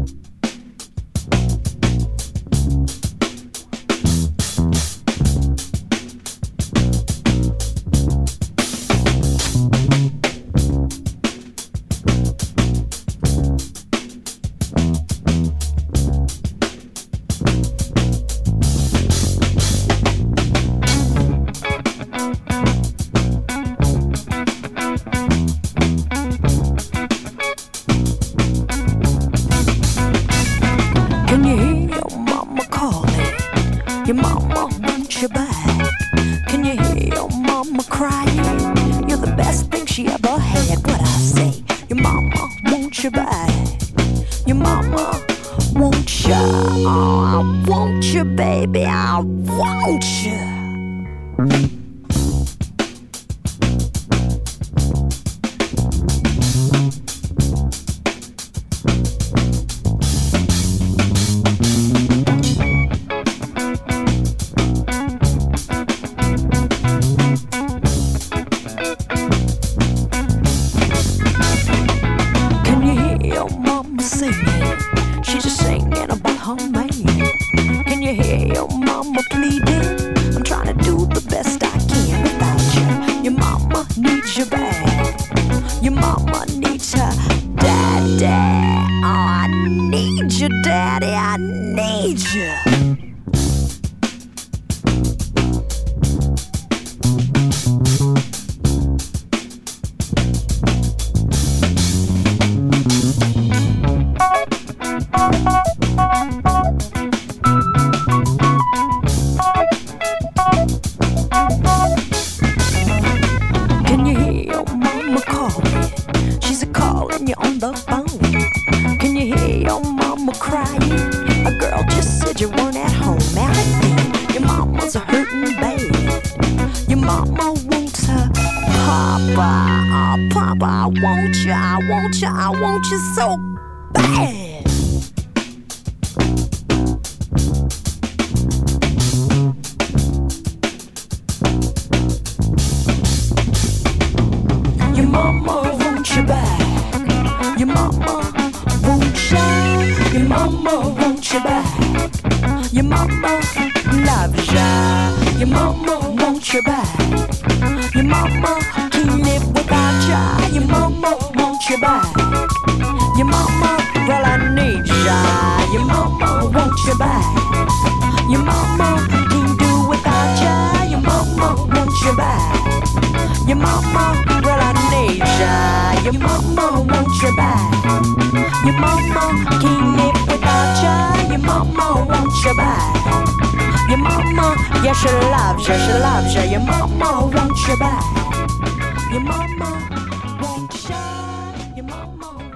Can you hear your mama calling? Your mama wants you back. Can you hear your mama crying? You're the best thing she ever had. What I say? Your mama wants you back. Your mama wants you. Oh, I want you, baby. I want you. She's just singing about her man. Can you hear your mama pleading? I'm trying to do the best I can without you. Your mama needs you back. Your mama needs her daddy. Oh, I need you, daddy. I need you. Can you hear your mama calling? She's a calling you on the phone. Can you hear your mama crying? A girl just said you weren't at home. Out your mama's hurting bad. Your mama wants her papa. Oh, papa, I want you, I want you, I want you so bad. Your mama wants you back. Your mama wants you. Your mama wants you back. Your mama loves you. Your mama wants you back. Your mama can't live without you. Your mama wants you back. Your mama, well, I need you. Your mama wants you back. Your mama can't do without you. Your mama wants you back. Your mama, well, I need ya. Your mama wants you back. Your mama can't live without ya. Your mama wants you back. Your mama, yeah, she loves ya, she loves ya. Your mama wants you back. Your mama wants ya. Your mama